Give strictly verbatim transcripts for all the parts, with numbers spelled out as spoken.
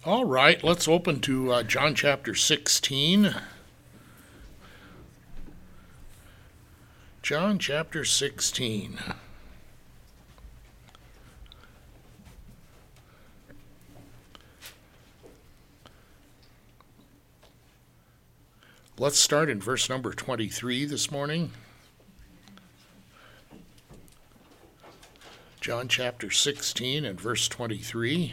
All right, let's open to uh, John chapter sixteen. John chapter sixteen. Let's start in verse number twenty-three this morning. John chapter sixteen and verse twenty-three.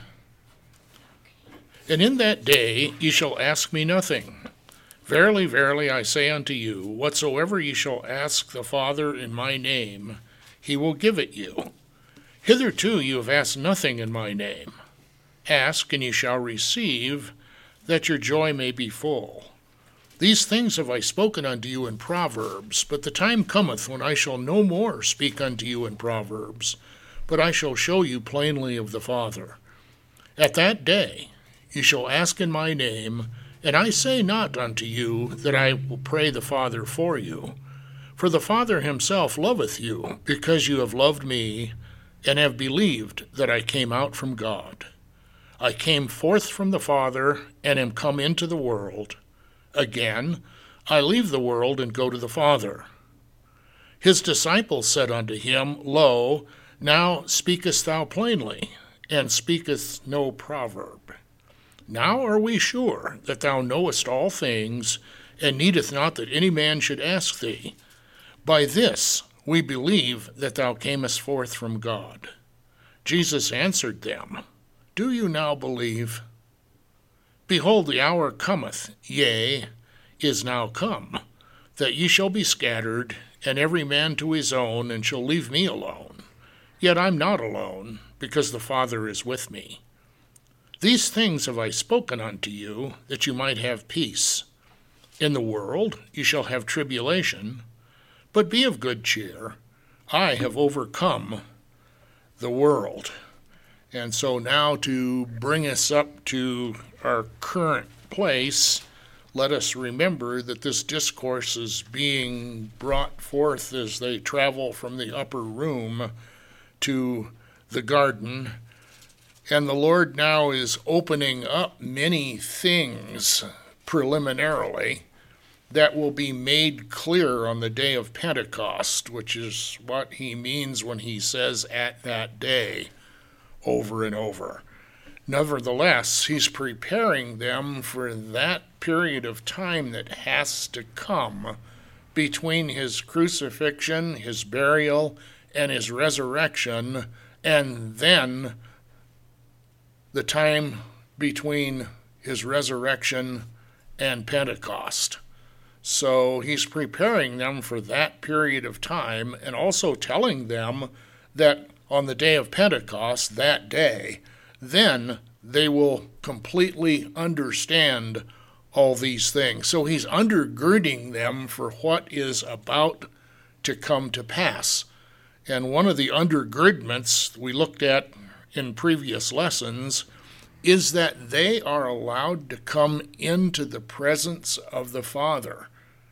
And in that day ye shall ask me nothing. Verily, verily, I say unto you, whatsoever ye shall ask the Father in my name, he will give it you. Hitherto you have asked nothing in my name. Ask, and ye shall receive, that your joy may be full. These things have I spoken unto you in Proverbs, but the time cometh when I shall no more speak unto you in Proverbs, but I shall show you plainly of the Father. At that day ye shall ask in my name, and I say not unto you that I will pray the Father for you. For the Father himself loveth you, because you have loved me, and have believed that I came out from God. I came forth from the Father, and am come into the world. Again, I leave the world and go to the Father. His disciples said unto him, Lo, now speakest thou plainly, and speakest no proverb. Now are we sure that thou knowest all things, and needeth not that any man should ask thee. By this we believe that thou camest forth from God. Jesus answered them, Do you now believe? Behold, the hour cometh, yea, is now come, that ye shall be scattered, and every man to his own, and shall leave me alone. Yet I'm not alone, because the Father is with me. These things have I spoken unto you, that you might have peace. In the world you shall have tribulation, but be of good cheer. I have overcome the world. And so now to bring us up to our current place, let us remember that this discourse is being brought forth as they travel from the upper room to the garden. And the Lord now is opening up many things preliminarily that will be made clear on the day of Pentecost, which is what he means when he says at that day over and over. Nevertheless, he's preparing them for that period of time that has to come between his crucifixion, his burial, and his resurrection, and then the time between his resurrection and Pentecost. So he's preparing them for that period of time, and also telling them that on the day of Pentecost, that day, then they will completely understand all these things. So he's undergirding them for what is about to come to pass. And one of the undergirdments we looked at in previous lessons is that they are allowed to come into the presence of the Father.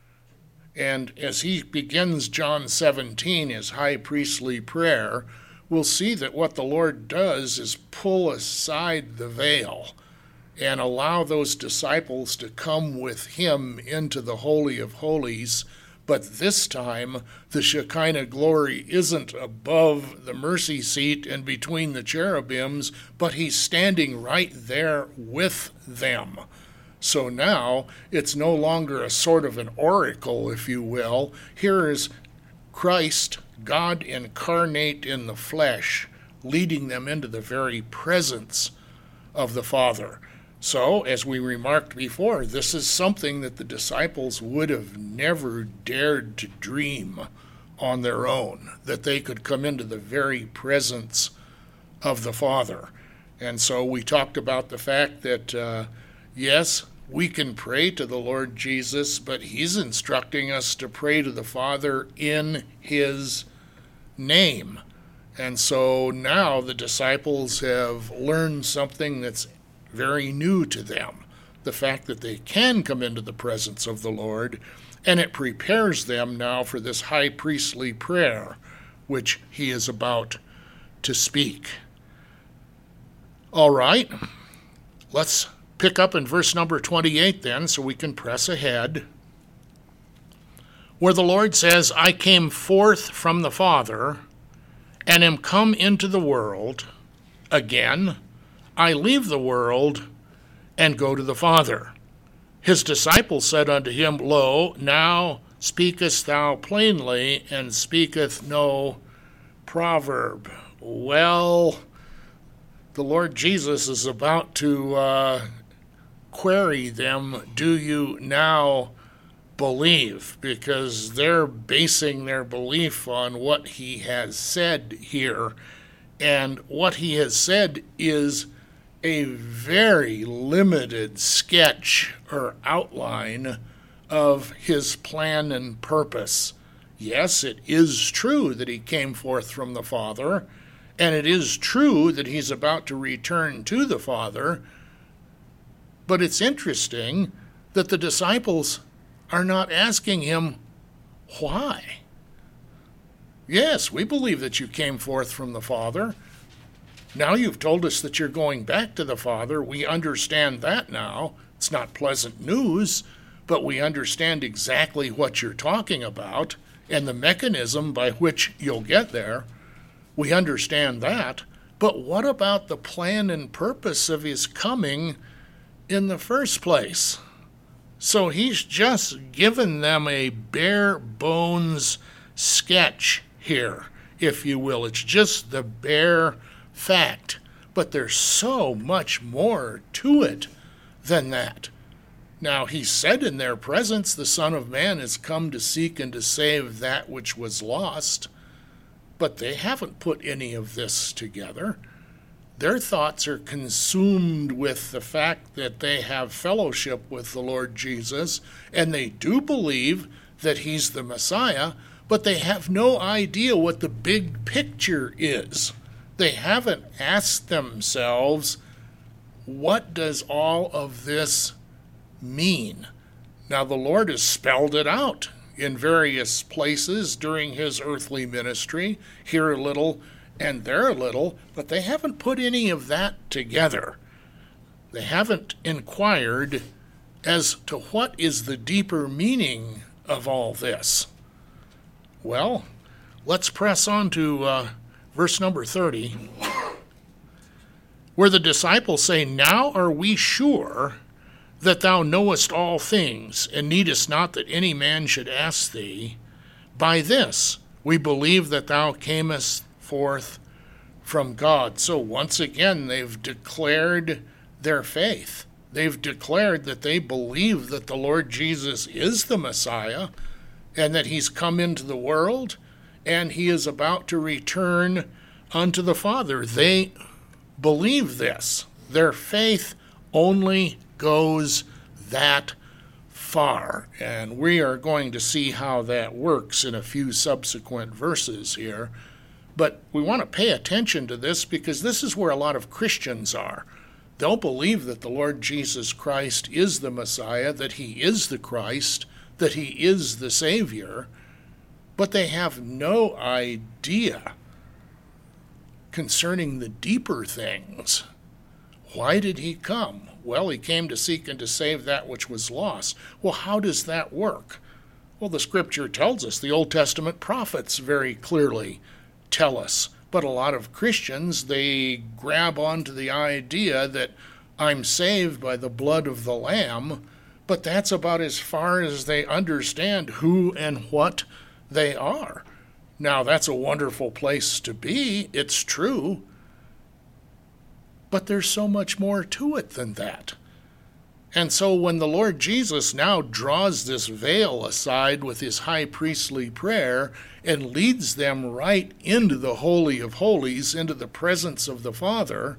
And as he begins John seventeen, his high priestly prayer, we'll see that what the Lord does is pull aside the veil and allow those disciples to come with him into the Holy of Holies. But this time, the Shekinah glory isn't above the mercy seat and between the cherubims, but he's standing right there with them. So now, it's no longer a sort of an oracle, if you will. Here is Christ, God incarnate in the flesh, leading them into the very presence of the Father. So, as we remarked before, this is something that the disciples would have never dared to dream on their own, that they could come into the very presence of the Father. And so we talked about the fact that, uh, yes, we can pray to the Lord Jesus, but he's instructing us to pray to the Father in his name. And so now the disciples have learned something that's very new to them, the fact that they can come into the presence of the Lord, and it prepares them now for this high priestly prayer, which he is about to speak. All right, Let's pick up in verse number twenty-eight then, so we can press ahead, where the Lord says, I came forth from the Father, and am come into the world. Again, I leave the world, and go to the Father. His disciples said unto him, Lo, now speakest thou plainly, and speaketh no proverb. Well, the Lord Jesus is about to uh, query them, do you now believe? Because they're basing their belief on what he has said here. And what he has said is a very limited sketch or outline of his plan and purpose. Yes, it is true that he came forth from the Father, and it is true that he's about to return to the Father, but it's interesting that the disciples are not asking him, why? Yes, we believe that you came forth from the Father. Now you've told us that you're going back to the Father. We understand that now. It's not pleasant news, but we understand exactly what you're talking about and the mechanism by which you'll get there. We understand that. But what about the plan and purpose of his coming in the first place? So he's just given them a bare bones sketch here, if you will. It's just the bare fact. But there's so much more to it than that. Now, he said in their presence, the Son of Man has come to seek and to save that which was lost. But they haven't put any of this together. Their thoughts are consumed with the fact that they have fellowship with the Lord Jesus, and they do believe that he's the Messiah, but they have no idea what the big picture is. They haven't asked themselves, what does all of this mean? Now, the Lord has spelled it out in various places during his earthly ministry, here a little and there a little, but they haven't put any of that together. They haven't inquired as to what is the deeper meaning of all this. Well, let's press on to uh, verse number thirty, where the disciples say, Now are we sure that thou knowest all things, and needest not that any man should ask thee. By this we believe that thou camest forth from God. So once again, they've declared their faith. They've declared that they believe that the Lord Jesus is the Messiah, and that he's come into the world, and he is about to return unto the Father. They believe this. Their faith only goes that far, and we are going to see how that works in a few subsequent verses here. But we want to pay attention to this because this is where a lot of Christians are. They'll believe that the Lord Jesus Christ is the Messiah, that he is the Christ, that he is the Savior, but they have no idea concerning the deeper things. Why did he come? Well, he came to seek and to save that which was lost. Well, how does that work? Well, the Scripture tells us, the Old Testament prophets very clearly tell us. But a lot of Christians, they grab onto the idea that I'm saved by the blood of the Lamb, but that's about as far as they understand who and what they are. Now, that's a wonderful place to be, it's true, but there's so much more to it than that. And so when the Lord Jesus now draws this veil aside with his high priestly prayer and leads them right into the Holy of Holies, into the presence of the Father,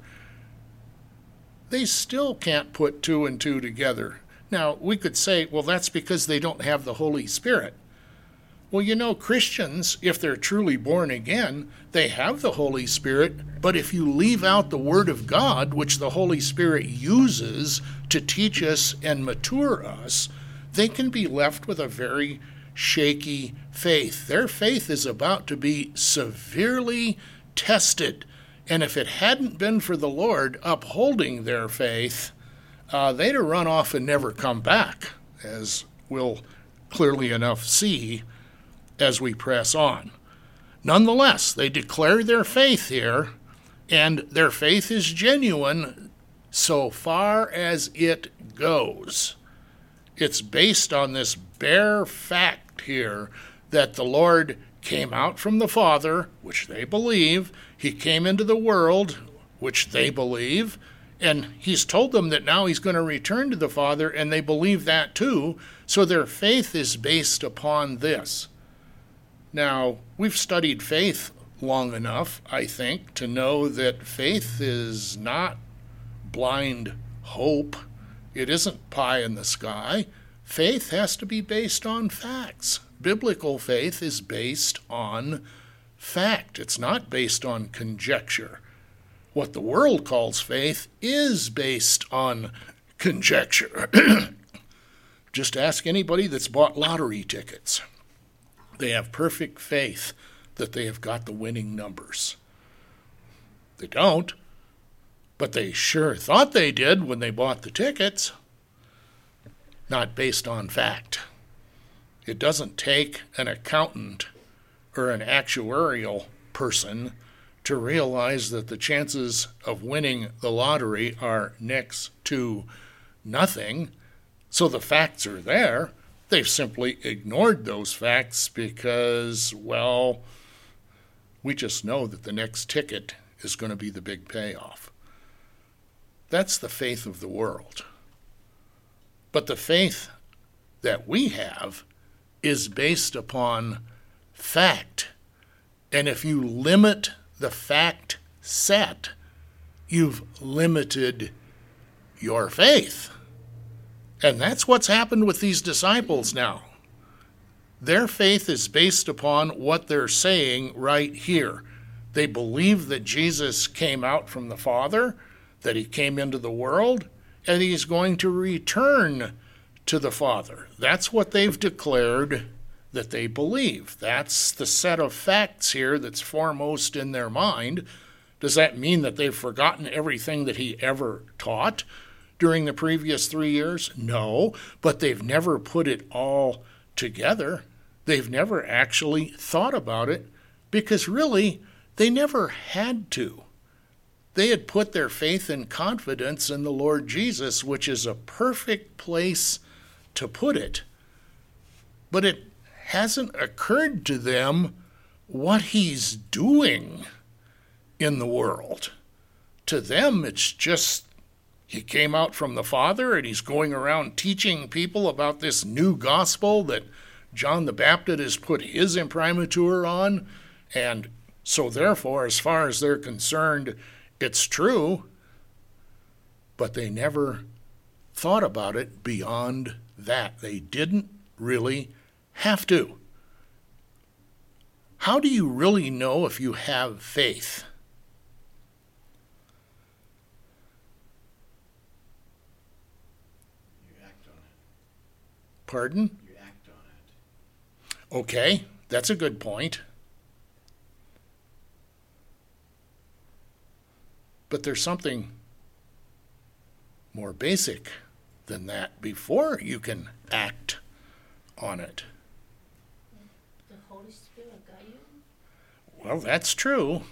they still can't put two and two together. Now, we could say, well, that's because they don't have the Holy Spirit. Well, you know, Christians, if they're truly born again, they have the Holy Spirit, but if you leave out the Word of God, which the Holy Spirit uses to teach us and mature us, they can be left with a very shaky faith. Their faith is about to be severely tested, and if it hadn't been for the Lord upholding their faith, uh, they'd have run off and never come back, as we'll clearly enough see as we press on. Nonetheless, they declare their faith here, and their faith is genuine so far as it goes. It's based on this bare fact here that the Lord came out from the Father, which they believe. He came into the world, which they believe. And he's told them that now he's going to return to the Father, and they believe that too. So their faith is based upon this. Now, we've studied faith long enough, I think, to know that faith is not blind hope. It isn't pie in the sky. Faith has to be based on facts. Biblical faith is based on fact. It's not based on conjecture. What the world calls faith is based on conjecture. Just ask anybody that's bought lottery tickets. They have perfect faith that they have got the winning numbers. They don't, but they sure thought they did when they bought the tickets. Not based on fact. It doesn't take an accountant or an actuarial person to realize that the chances of winning the lottery are next to nothing. So the facts are there. They've simply ignored those facts because, well, we just know that the next ticket is going to be the big payoff. That's the faith of the world. But the faith that we have is based upon fact. And if you limit the fact set, you've limited your faith. And that's what's happened with these disciples now. Their faith is based upon what they're saying right here. They believe that Jesus came out from the Father, that he came into the world, and he's going to return to the Father. That's what they've declared that they believe. That's the set of facts here that's foremost in their mind. Does that mean that they've forgotten everything that he ever taught during the previous three years? No, but they've never put it all together. They've never actually thought about it because really they never had to. They had put their faith and confidence in the Lord Jesus, which is a perfect place to put it. But it hasn't occurred to them what he's doing in the world. To them, it's just he came out from the Father and he's going around teaching people about this new gospel that John the Baptist has put his imprimatur on. And so therefore, as far as they're concerned, it's true, but they never thought about it beyond that. They didn't really have to. How do you really know if you have faith? You act on it. Pardon? You act on it. Okay, that's a good point. But there's something more basic than that before you can act on it. The Holy Spirit got you? Well, that's true.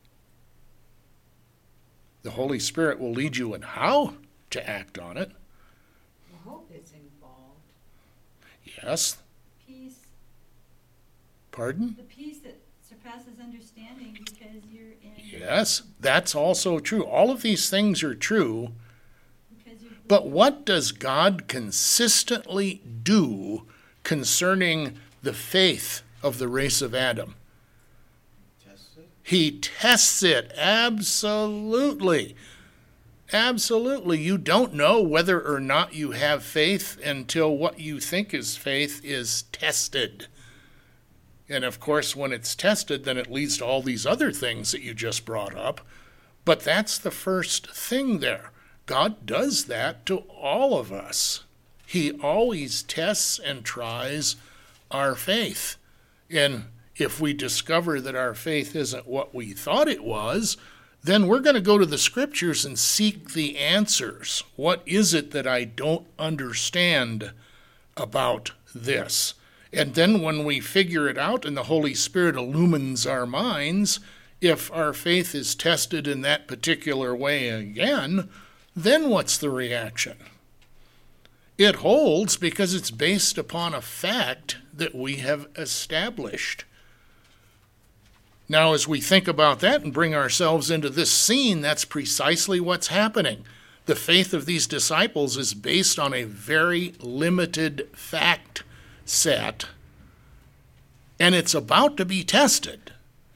The Holy Spirit will lead you in how to act on it. Hope is involved. Yes. Peace. Pardon? The peace that surpasses understanding because you're in. Yes, that's also true. All of these things are true. Because you're, But what does God consistently do concerning the faith of the race of Adam? Test it. He tests it. Absolutely. Absolutely. You don't know whether or not you have faith until what you think is faith is tested. And of course, when it's tested, then it leads to all these other things that you just brought up. But that's the first thing there. God does that to all of us. He always tests and tries our faith. And if we discover that our faith isn't what we thought it was, then we're going to go to the scriptures and seek the answers. What is it that I don't understand about this? And then when we figure it out and the Holy Spirit illumines our minds, if our faith is tested in that particular way again, then what's the reaction? It holds because it's based upon a fact that we have established. Now, as we think about that and bring ourselves into this scene, that's precisely what's happening. The faith of these disciples is based on a very limited fact set, and it's about to be tested.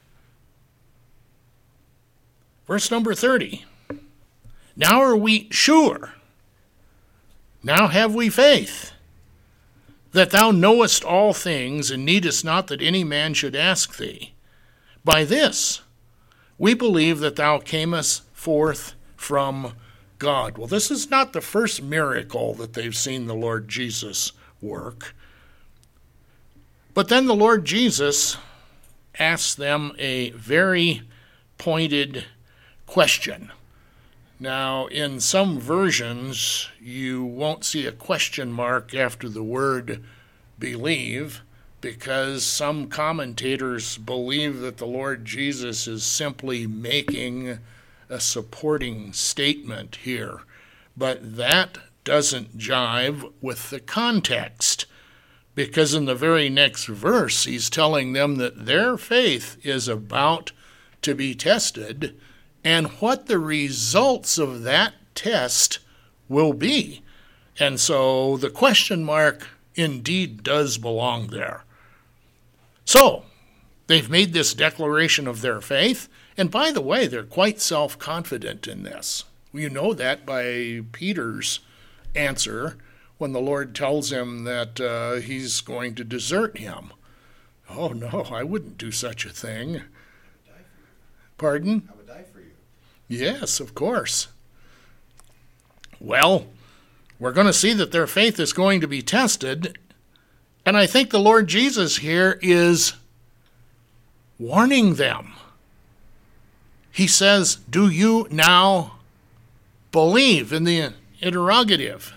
Verse number thirty. Now are we sure? Now have we faith, that thou knowest all things, and needest not that any man should ask thee. By this we believe that thou camest forth from God. Well, this is not the first miracle that they've seen the Lord Jesus work. But then the Lord Jesus asks them a very pointed question. Now, in some versions, you won't see a question mark after the word believe, because some commentators believe that the Lord Jesus is simply making a supporting statement here. But that doesn't jive with the context, because in the very next verse, he's telling them that their faith is about to be tested, and what the results of that test will be. And so the question mark indeed does belong there. So, they've made this declaration of their faith, and by the way, they're quite self-confident in this. You know that by Peter's answer when the Lord tells him that uh, he's going to desert him. Oh no, I wouldn't do such a thing. Pardon? I would die for you. Yes, of course. Well, we're going to see that their faith is going to be tested, and I think the Lord Jesus here is warning them. He says, do you now believe, in the interrogative?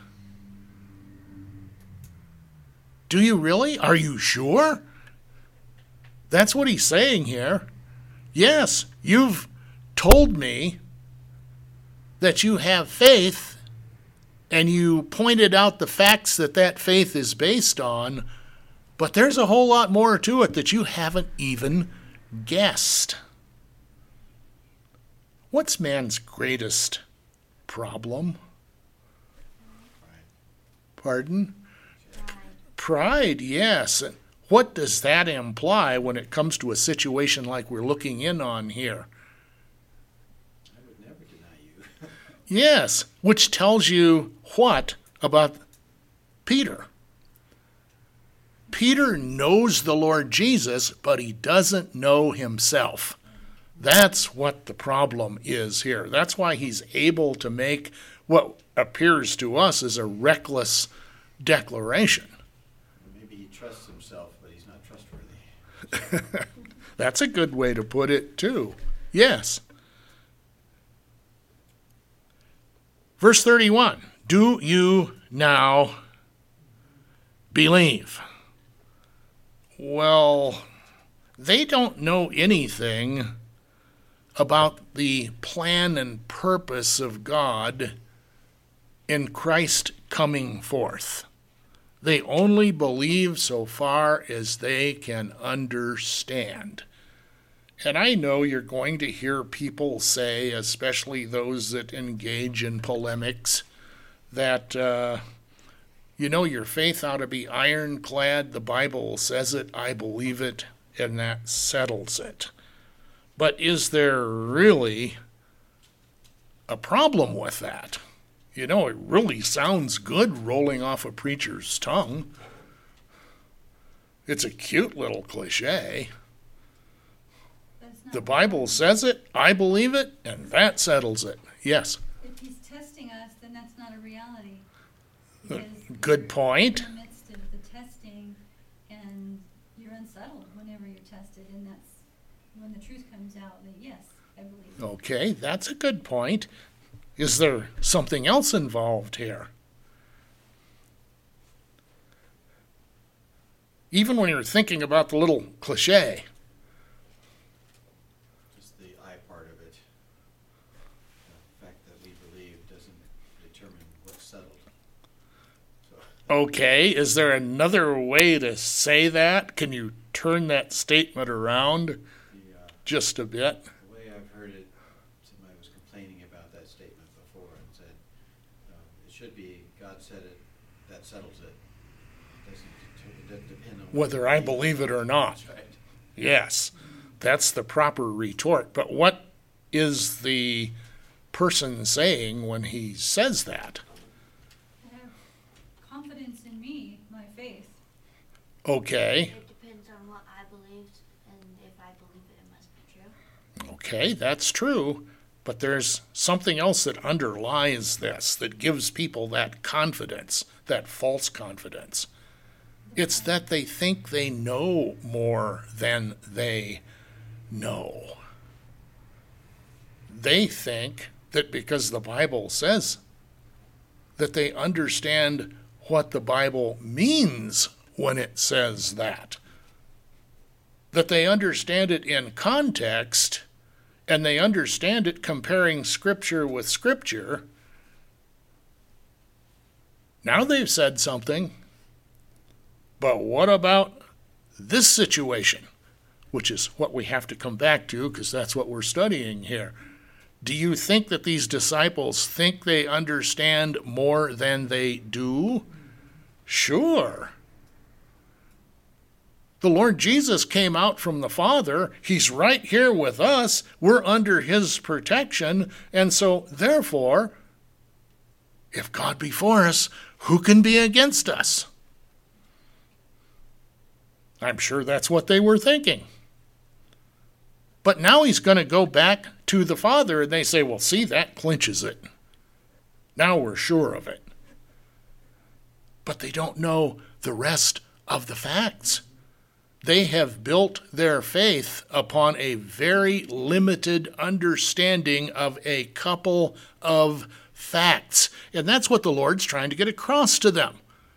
Do you really? Are you sure? That's what he's saying here. Yes, you've told me that you have faith, and you pointed out the facts that that faith is based on, but there's a whole lot more to it that you haven't even guessed. What's man's greatest problem? Pardon? Pride, yes. What does that imply when it comes to a situation like we're looking in on here? I would never deny you. Yes, which tells you what about Peter? Peter knows the Lord Jesus, but he doesn't know himself. That's what the problem is here. That's why he's able to make what appears to us as a reckless declaration. Maybe he trusts himself, but he's not trustworthy. That's a good way to put it, too. Yes. Verse thirty-one, do you now believe? Well, they don't know anything about the plan and purpose of God in Christ coming forth. They only believe so far as they can understand. And I know you're going to hear people say, especially those that engage in polemics, that, uh, you know, your faith ought to be ironclad. The Bible says it, I believe it, and that settles it. But is there really a problem with that? You know, it really sounds good rolling off a preacher's tongue. It's a cute little cliche. That's not The Bible says it, I believe it, and that settles it. Yes. If he's testing us, then that's not a reality. Because Good point. you're in the midst of the testing, and you're unsettled whenever you're tested, and that's when the truth comes out that yes, I believe. Okay, that's a good point. Is there something else involved here? Even when you're thinking about the little cliche. Just the I part of it. The fact that we believe doesn't determine what's settled. So, Okay, is there another way to say that? Can you turn that statement around the, uh, just a bit? the way I've heard it, somebody was complaining about that statement before and said, uh, it should be, God said it, that settles it. It doesn't, det- it doesn't depend on Whether I believe it or not. That's right. Yes, that's the proper retort. But what is the person saying when he says that? I have confidence in me, my faith. Okay, It depends on what I believed, and if I believe it, it must be true. okay, that's true. But there's something else that underlies this that gives people that confidence, that false confidence. It's that they think they know more than they know. They think that because the Bible says that they understand what the Bible means when it says that. That they understand it in context, and they understand it comparing Scripture with Scripture. Now they've said something. But what about this situation, which is what we have to come back to because that's what we're studying here? Do you think that these disciples think they understand more than they do? Sure. The Lord Jesus came out from the Father. He's right here with us. We're under his protection. And so, therefore, if God be for us, who can be against us? I'm sure that's what they were thinking. But now he's going to go back to the Father, and they say, well, see, that clinches it. Now we're sure of it. But they don't know the rest of the facts. They have built their faith upon a very limited understanding of a couple of facts. And that's what the Lord's trying to get across to them.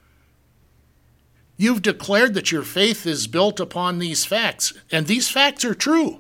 You've declared that your faith is built upon these facts, and these facts are true.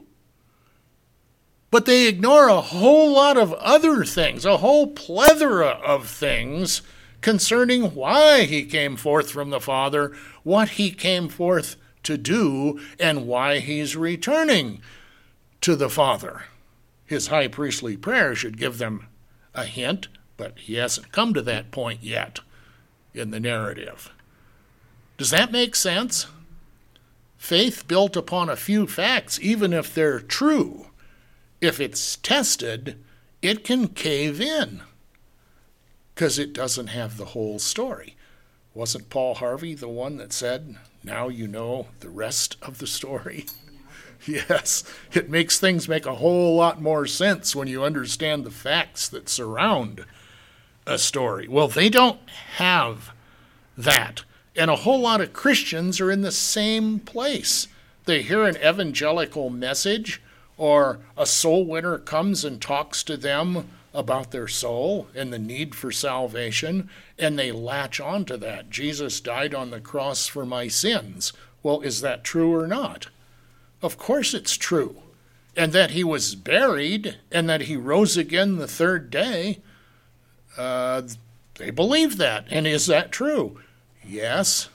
But they ignore a whole lot of other things, a whole plethora of things concerning why he came forth from the Father, what he came forth to do, and why he's returning to the Father. His high priestly prayer should give them a hint, but he hasn't come to that point yet in the narrative. Does that make sense? Faith built upon a few facts, even if they're true, if it's tested, it can cave in because it doesn't have the whole story. Wasn't Paul Harvey the one that said, now you know the rest of the story? Yes, it makes things make a whole lot more sense when you understand the facts that surround a story. Well, they don't have that. And a whole lot of Christians are in the same place. They hear an evangelical message, or a soul winner comes and talks to them about their soul and the need for salvation, and they latch on to that. Jesus died on the cross for my sins. Well, is that true or not? Of course it's true. And that he was buried and that he rose again the third day, uh, they believe that. And is that true? Yes.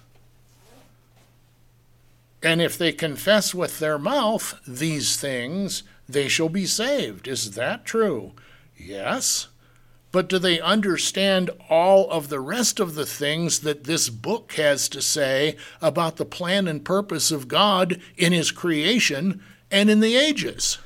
And if they confess with their mouth these things, they shall be saved. Is that true? Yes. But do they understand all of the rest of the things that this book has to say about the plan and purpose of God in his creation and in the ages?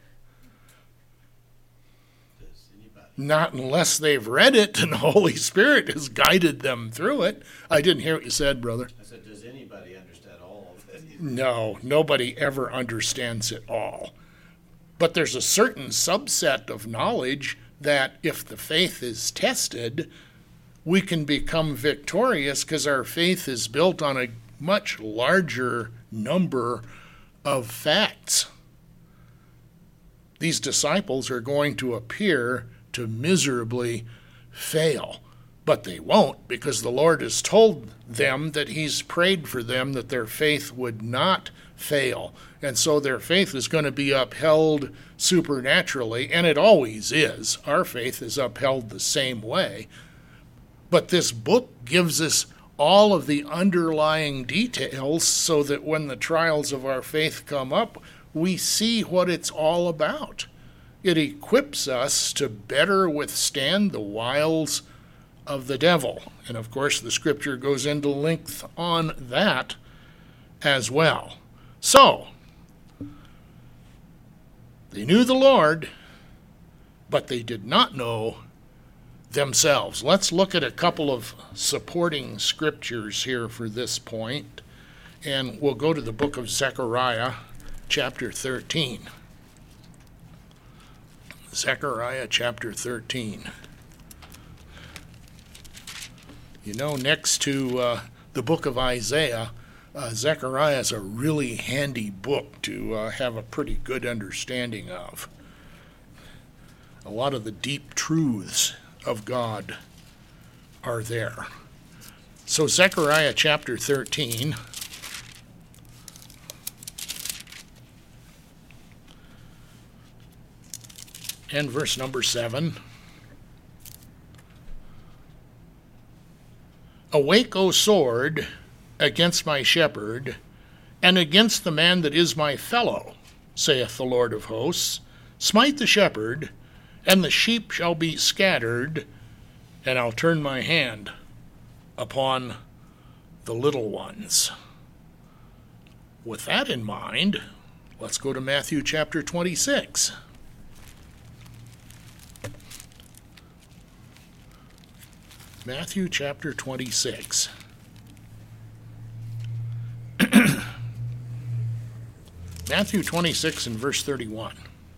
Does anybody? Not unless they've read it and the Holy Spirit has guided them through it. I didn't hear what you said, brother. I said, does anybody understand all of it? No, nobody ever understands it all. But there's a certain subset of knowledge that if the faith is tested, we can become victorious because our faith is built on a much larger number of facts. these disciples are going to appear to miserably fail. But they won't, because the Lord has told them that he's prayed for them that their faith would not fail. And so their faith is going to be upheld supernaturally, and it always is. Our faith is upheld the same way. But this book gives us all of the underlying details so that when the trials of our faith come up, we see what it's all about. It equips us to better withstand the wiles of the devil. And of course, the scripture goes into length on that as well. So, they knew the Lord, but they did not know themselves. Let's look at a couple of supporting scriptures here for this point, and we'll go to the book of Zechariah, chapter thirteen. Zechariah chapter thirteen. You know, next to uh, the book of Isaiah, uh, Zechariah is a really handy book to uh, have a pretty good understanding of. A lot of the deep truths of God are there. So Zechariah chapter thirteen. And verse number seven. Awake, O sword, against my shepherd, and against the man that is my fellow, saith the Lord of hosts. Smite the shepherd, and the sheep shall be scattered, and I'll turn my hand upon the little ones. With that in mind, let's go to Matthew chapter twenty-six. Matthew chapter twenty-six. Matthew twenty-six and verse thirty-one.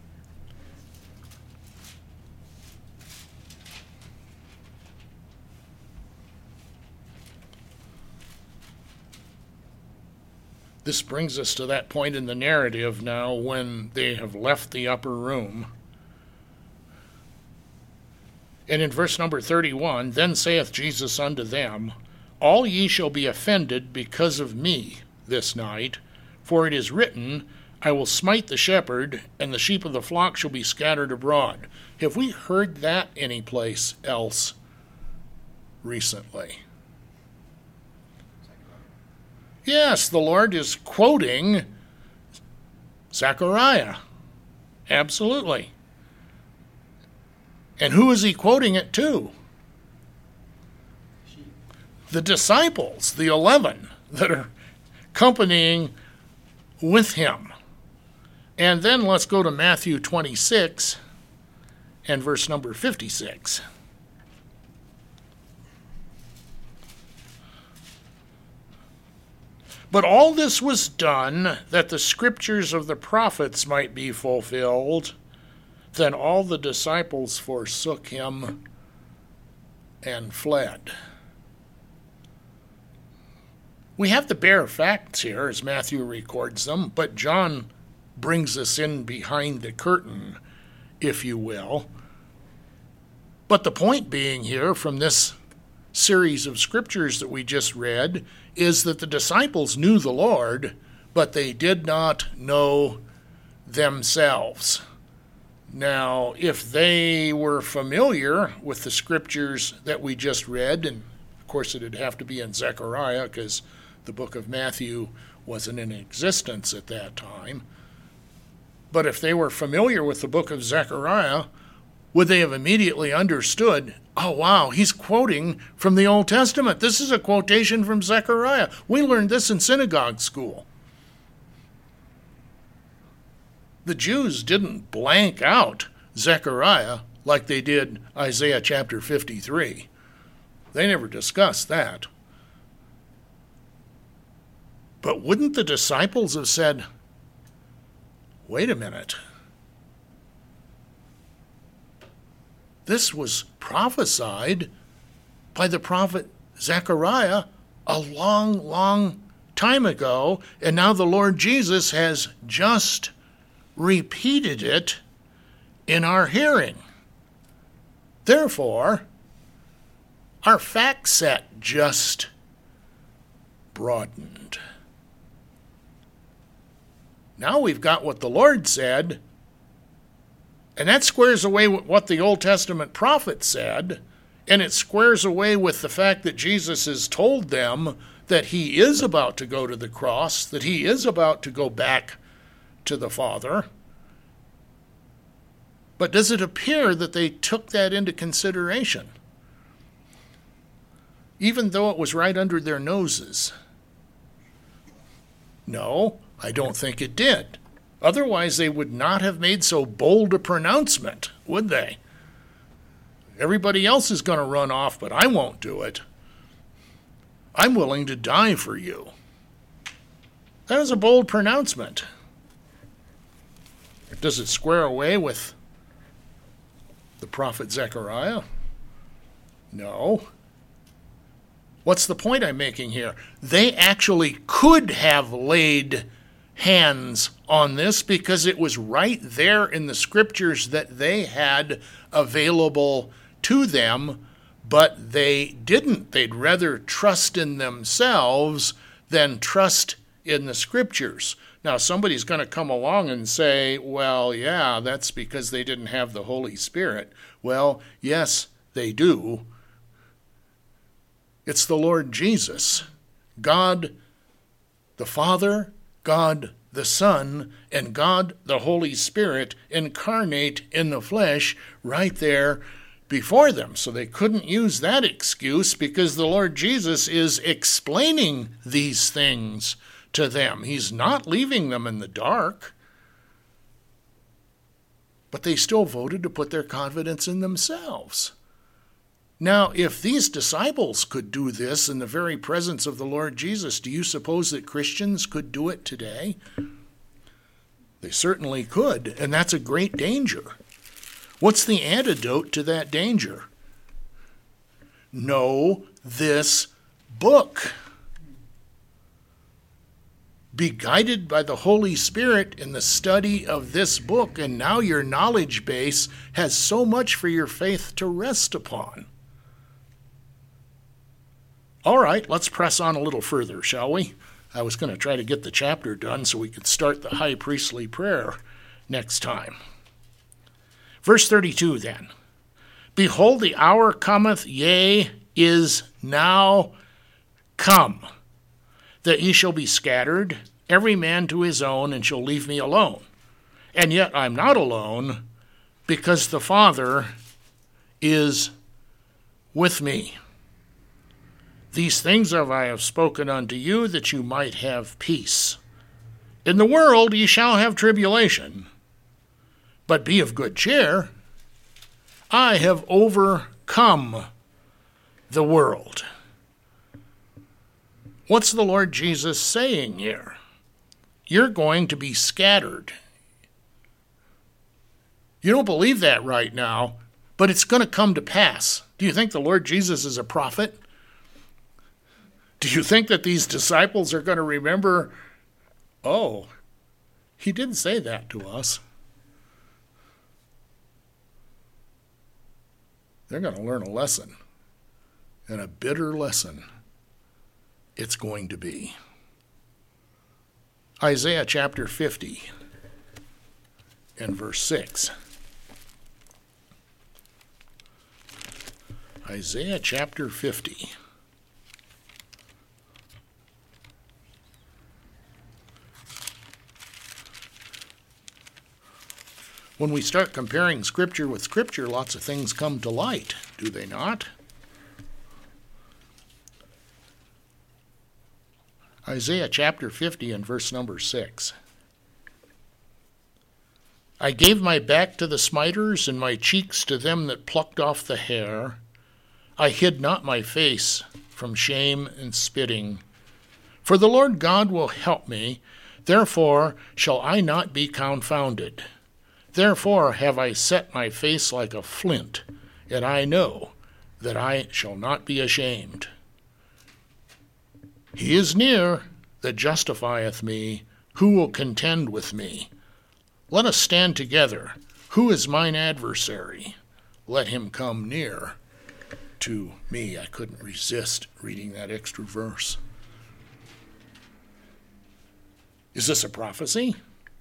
This brings us to that point in the narrative now when they have left the upper room. And in verse number thirty-one, then saith Jesus unto them, All ye shall be offended because of me this night, for it is written, I will smite the shepherd, and the sheep of the flock shall be scattered abroad. Have we heard that any place else recently? Yes, the Lord is quoting Zechariah. Absolutely. And who is he quoting it to? The disciples, the eleven that are accompanying with him. And then let's go to Matthew twenty-six and verse number fifty-six. But all this was done that the scriptures of the prophets might be fulfilled. Then all the disciples forsook him and fled. We have the bare facts here as Matthew records them, but John brings us in behind the curtain, if you will. But the point being here from this series of scriptures that we just read is that the disciples knew the Lord, but they did not know themselves. Now, if they were familiar with the scriptures that we just read, and of course it'd have to be in Zechariah because the book of Matthew wasn't in existence at that time, but if they were familiar with the book of Zechariah, would they have immediately understood, oh wow, he's quoting from the Old Testament. This is a quotation from Zechariah. We learned this in synagogue school. The Jews didn't blank out Zechariah like they did Isaiah chapter fifty-three. They never discussed that. But wouldn't the disciples have said, wait a minute, this was prophesied by the prophet Zechariah a long, long time ago, and now the Lord Jesus has just repeated it in our hearing. Therefore, our fact set just broadened. Now we've got what the Lord said, and that squares away with what the Old Testament prophet said, and it squares away with the fact that Jesus has told them that he is about to go to the cross, that he is about to go back to the Father. But does it appear that they took that into consideration, even though it was right under their noses? No, I don't think it did. Otherwise, they would not have made so bold a pronouncement, would they? Everybody else is going to run off, but I won't do it. I'm willing to die for you. That is a bold pronouncement. Does it square away with the prophet Zechariah? No. What's the point I'm making here? They actually could have laid hands on this because it was right there in the scriptures that they had available to them, but they didn't. They'd rather trust in themselves than trust in the scriptures. Now, somebody's going to come along and say, well, yeah, that's because they didn't have the Holy Spirit. Well, yes, they do. It's the Lord Jesus, God the Father, God the Son, and God the Holy Spirit incarnate in the flesh right there before them. So they couldn't use that excuse because the Lord Jesus is explaining these things to them. He's not leaving them in the dark. But they still voted to put their confidence in themselves. Now, if these disciples could do this in the very presence of the Lord Jesus, do you suppose that Christians could do it today? They certainly could, and that's a great danger. What's the antidote to that danger? Know this book. Be guided by the Holy Spirit in the study of this book, and now your knowledge base has so much for your faith to rest upon. All right, let's press on a little further, shall we? I was going to try to get the chapter done so we could start the high priestly prayer next time. Verse thirty-two then. Behold, the hour cometh, yea, is now come, that ye shall be scattered, every man to his own, and shall leave me alone. And yet I'm not alone, because the Father is with me. These things have I have spoken unto you, that you might have peace. In the world ye shall have tribulation, but be of good cheer. I have overcome the world. What's the Lord Jesus saying here? You're going to be scattered. You don't believe that right now, but it's going to come to pass. Do you think the Lord Jesus is a prophet? Do you think that these disciples are going to remember, oh, he didn't say that to us? They're going to learn a lesson, and a bitter lesson it's going to be. Isaiah chapter fifty and verse six. Isaiah chapter fifty. When we start comparing Scripture with Scripture, lots of things come to light, do they not? Isaiah chapter fifty and verse number six. I gave my back to the smiters, and my cheeks to them that plucked off the hair. I hid not my face from shame and spitting. For the Lord God will help me, therefore shall I not be confounded. Therefore have I set my face like a flint, and I know that I shall not be ashamed. He is near that justifieth me. Who will contend with me? Let us stand together. Who is mine adversary? Let him come near to me. I couldn't resist reading that extra verse. Is this a prophecy?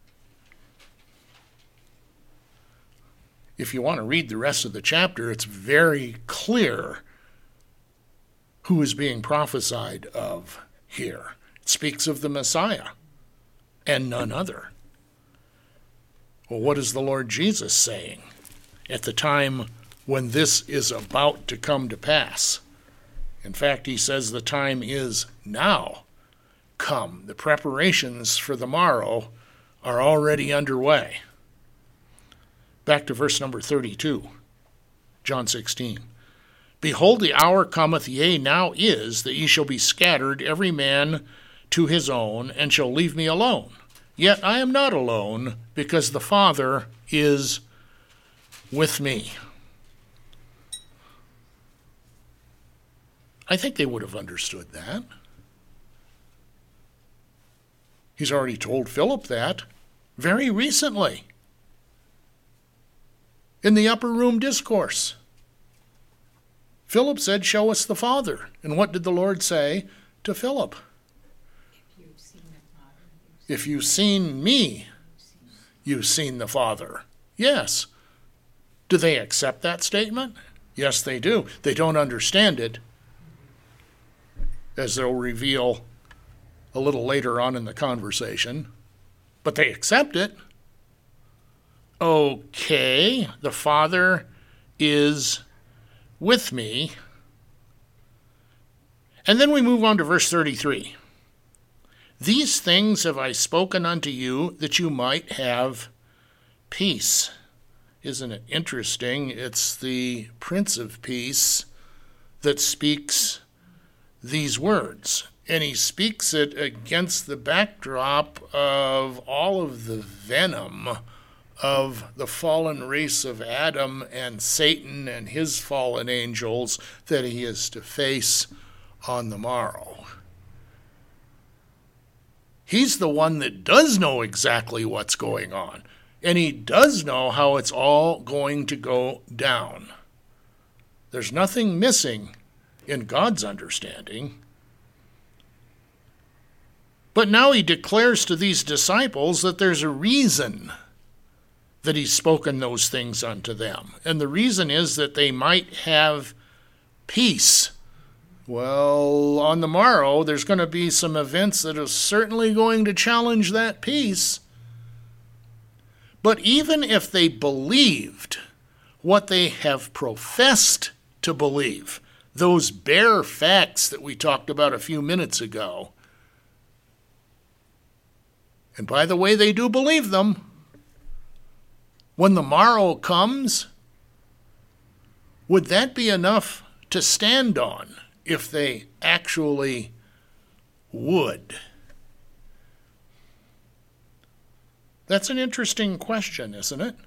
If you want to read the rest of the chapter, it's very clear who is being prophesied of here. It speaks of the Messiah and none other. Well, what is the Lord Jesus saying at the time when this is about to come to pass? In fact, he says the time is now come. The preparations for the morrow are already underway. Back to verse number thirty-two, John sixteen. Behold, the hour cometh, yea, now is, that ye shall be scattered, every man to his own, and shall leave me alone. Yet I am not alone, because the Father is with me. I think they would have understood that. He's already told Philip that very recently in the upper room discourse. Philip said, show us the Father. And what did the Lord say to Philip? If you've seen me, you've seen the Father. Yes. Do they accept that statement? Yes, they do. They don't understand it, as they'll reveal a little later on in the conversation, but they accept it. Okay, the Father is with me. And then we move on to verse thirty-three. These things have I spoken unto you, that you might have peace. Isn't it interesting? It's the Prince of Peace that speaks these words. And he speaks it against the backdrop of all of the venom of the fallen race of Adam and Satan and his fallen angels that he is to face on the morrow. He's the one that does know exactly what's going on, and he does know how it's all going to go down. There's nothing missing in God's understanding. But now he declares to these disciples that there's a reason that he's spoken those things unto them. And the reason is that they might have peace. Well, on the morrow, there's going to be some events that are certainly going to challenge that peace. But even if they believed what they have professed to believe, those bare facts that we talked about a few minutes ago, and by the way, they do believe them, when the morrow comes, would that be enough to stand on if they actually would? That's an interesting question, isn't it?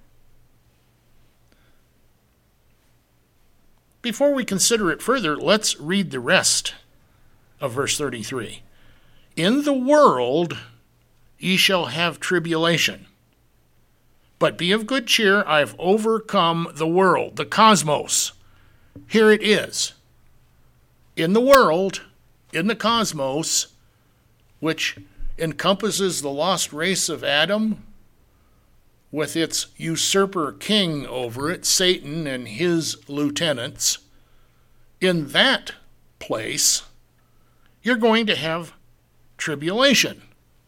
Before we consider it further, let's read the rest of verse thirty-three. In the world ye shall have tribulation. But be of good cheer, I've overcome the world, the cosmos. Here it is. In the world, in the cosmos, which encompasses the lost race of Adam, with its usurper king over it, Satan and his lieutenants, in that place, you're going to have tribulation.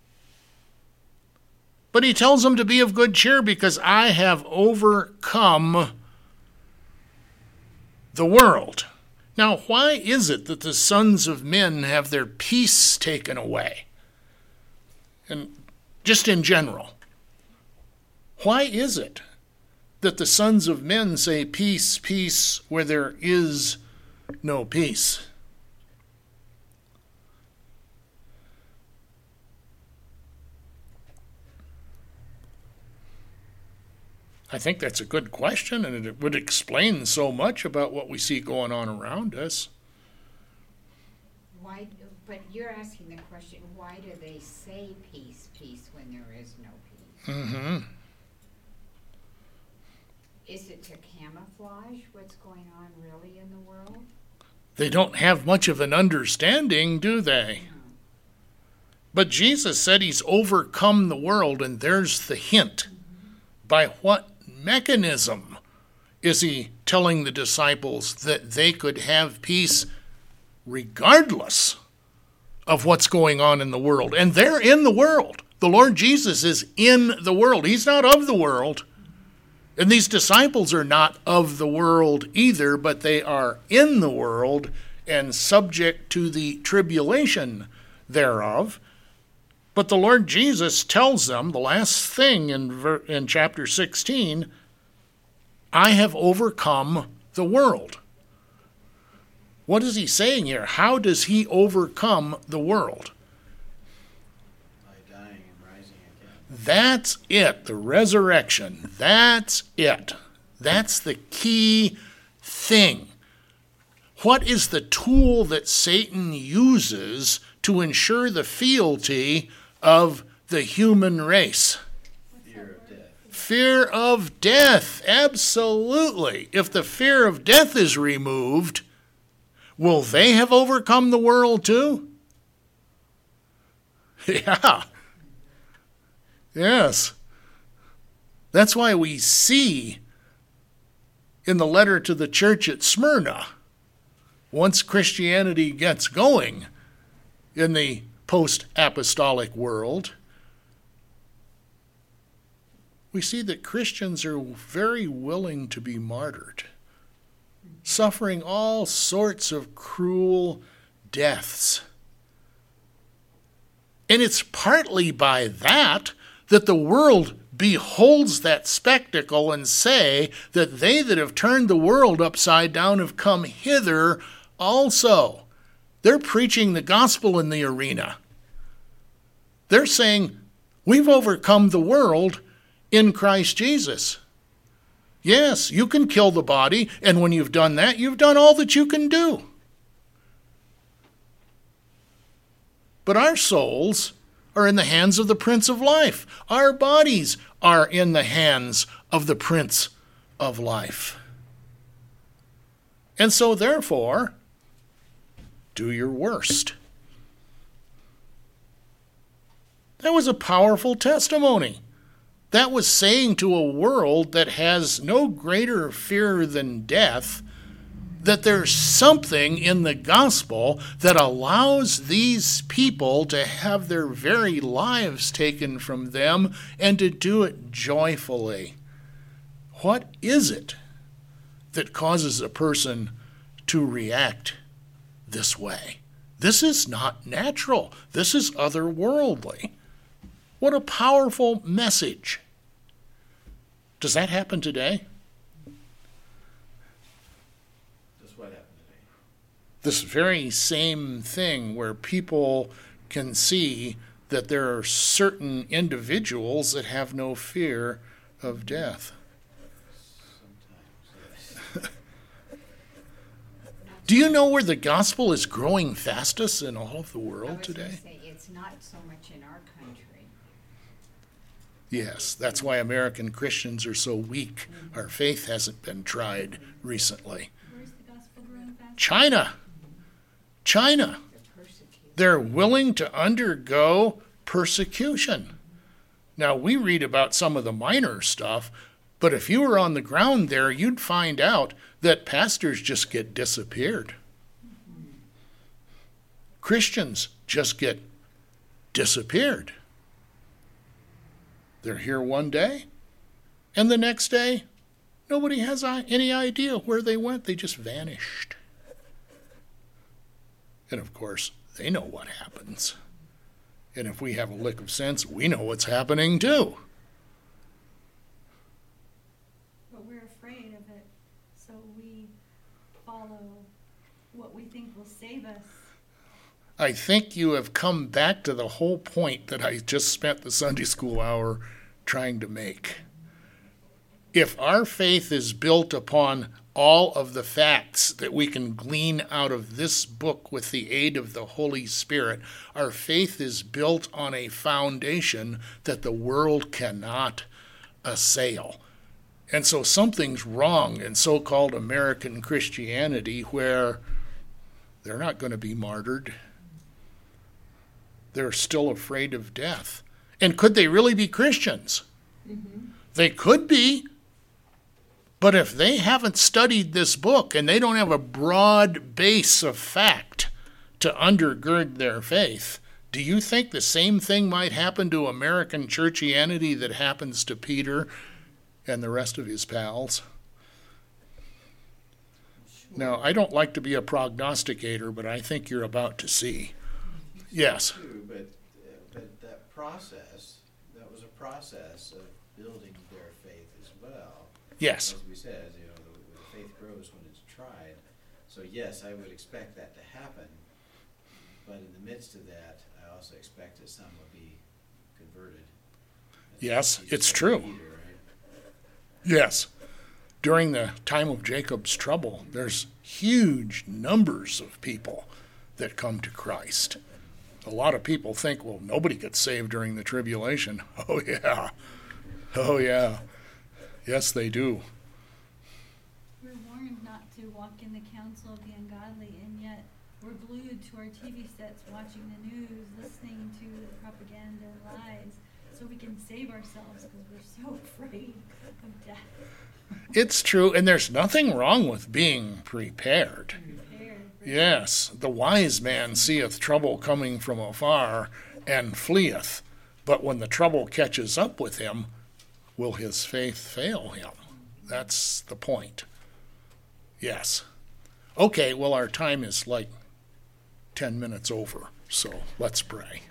But he tells them to be of good cheer because I have overcome the world. Now, why is it that the sons of men have their peace taken away? And just in general, why is it that the sons of men say peace, peace, where there is no peace? I think that's a good question, and it would explain so much about what we see going on around us. Why? But you're asking the question, why do they say peace, peace, when there is no peace? Mm-hmm. Is it to camouflage what's going on really in the world? They don't have much of an understanding, do they? No. But Jesus said he's overcome the world, and there's the hint. Mm-hmm. By what mechanism is he telling the disciples that they could have peace regardless of what's going on in the world? And they're in the world. The Lord Jesus is in the world. He's not of the world. And these disciples are not of the world either, but they are in the world and subject to the tribulation thereof. But the Lord Jesus tells them, the last thing in, ver- in chapter sixteen, I have overcome the world. What is he saying here? How does he overcome the world? By dying and rising again. That's it, the resurrection. That's it. That's the key thing. What is the tool that Satan uses to ensure the fealty of the human race? Fear of death. Fear of death, absolutely. If the fear of death is removed, will they have overcome the world too? Yeah. Yes. That's why we see in the letter to the church at Smyrna, once Christianity gets going in the post-apostolic world, we see that Christians are very willing to be martyred, suffering all sorts of cruel deaths. And it's partly by that that the world beholds that spectacle and say that they that have turned the world upside down have come hither also. They're preaching the gospel in the arena. They're saying, we've overcome the world in Christ Jesus. Yes, you can kill the body, and when you've done that, you've done all that you can do. But our souls are in the hands of the Prince of Life. Our bodies are in the hands of the Prince of Life. And so, therefore, do your worst. That was a powerful testimony. That was saying to a world that has no greater fear than death that there's something in the gospel that allows these people to have their very lives taken from them and to do it joyfully. What is it that causes a person to react this way? This is not natural. This is otherworldly. What a powerful message. Does that happen today? Just what happened today? This very same thing where people can see that there are certain individuals that have no fear of death. Sometimes, yes. Do you know where the gospel is growing fastest in all of the I world was gonna today? say, it's not so much in our country. Yes, that's why American Christians are so weak. Our faith hasn't been tried recently. Where's the gospel growing fast? China. China. The persecuted. They're willing to undergo persecution. Now, we read about some of the minor stuff, but if you were on the ground there, you'd find out that pastors just get disappeared. Christians just get disappeared. They're here one day, and the next day, nobody has any idea where they went. They just vanished. And of course, they know what happens. And if we have a lick of sense, we know what's happening too. But we're afraid of it, so we follow what we think will save us. I think you have come back to the whole point that I just spent the Sunday school hour trying to make. If our faith is built upon all of the facts that we can glean out of this book with the aid of the Holy Spirit, our faith is built on a foundation that the world cannot assail. And so something's wrong in so-called American Christianity where they're not going to be martyred. They're still afraid of death. And could they really be Christians? Mm-hmm. They could be. But if they haven't studied this book and they don't have a broad base of fact to undergird their faith, do you think the same thing might happen to American churchianity that happens to Peter and the rest of his pals? Sure. Now, I don't like to be a prognosticator, but I think you're about to see. Yes. Too, but, uh, but that process, that was a process of building their faith as well. Yes. As we said, you know, the, the faith grows when it's tried. So yes, I would expect that to happen. But in the midst of that, I also expect that some will be converted. Yes, Jesus it's said true. Peter, right? Yes. During the time of Jacob's trouble, there's huge numbers of people that come to Christ. A lot of people think, well, nobody gets saved during the tribulation. Oh, yeah. Oh, yeah. Yes, they do. We're warned not to walk in the counsel of the ungodly, and yet we're glued to our T V sets, watching the news, listening to the propaganda and lies, so we can save ourselves because we're so afraid of death. It's true, and there's nothing wrong with being prepared. Prepared. Yes, the wise man seeth trouble coming from afar and fleeth, but when the trouble catches up with him, will his faith fail him? That's the point. Yes. Okay, well, our time is like ten minutes over, so let's pray.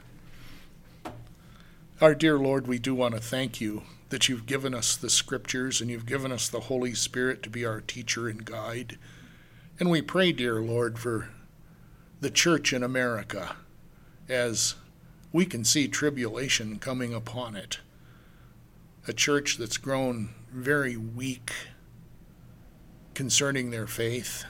Our dear Lord, we do want to thank you that you've given us the scriptures and you've given us the Holy Spirit to be our teacher and guide. And we pray, dear Lord, for the church in America as we can see tribulation coming upon it. A church that's grown very weak concerning their faith.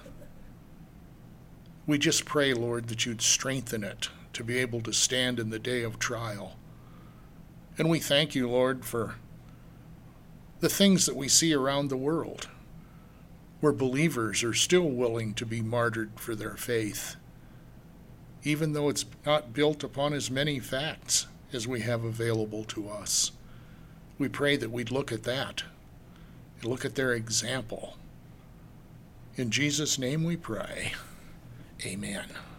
We just pray, Lord, that you'd strengthen it to be able to stand in the day of trial. And we thank you, Lord, for the things that we see around the world, where believers are still willing to be martyred for their faith, even though it's not built upon as many facts as we have available to us. We pray that we'd look at that, and look at their example. In Jesus' name we pray. Amen.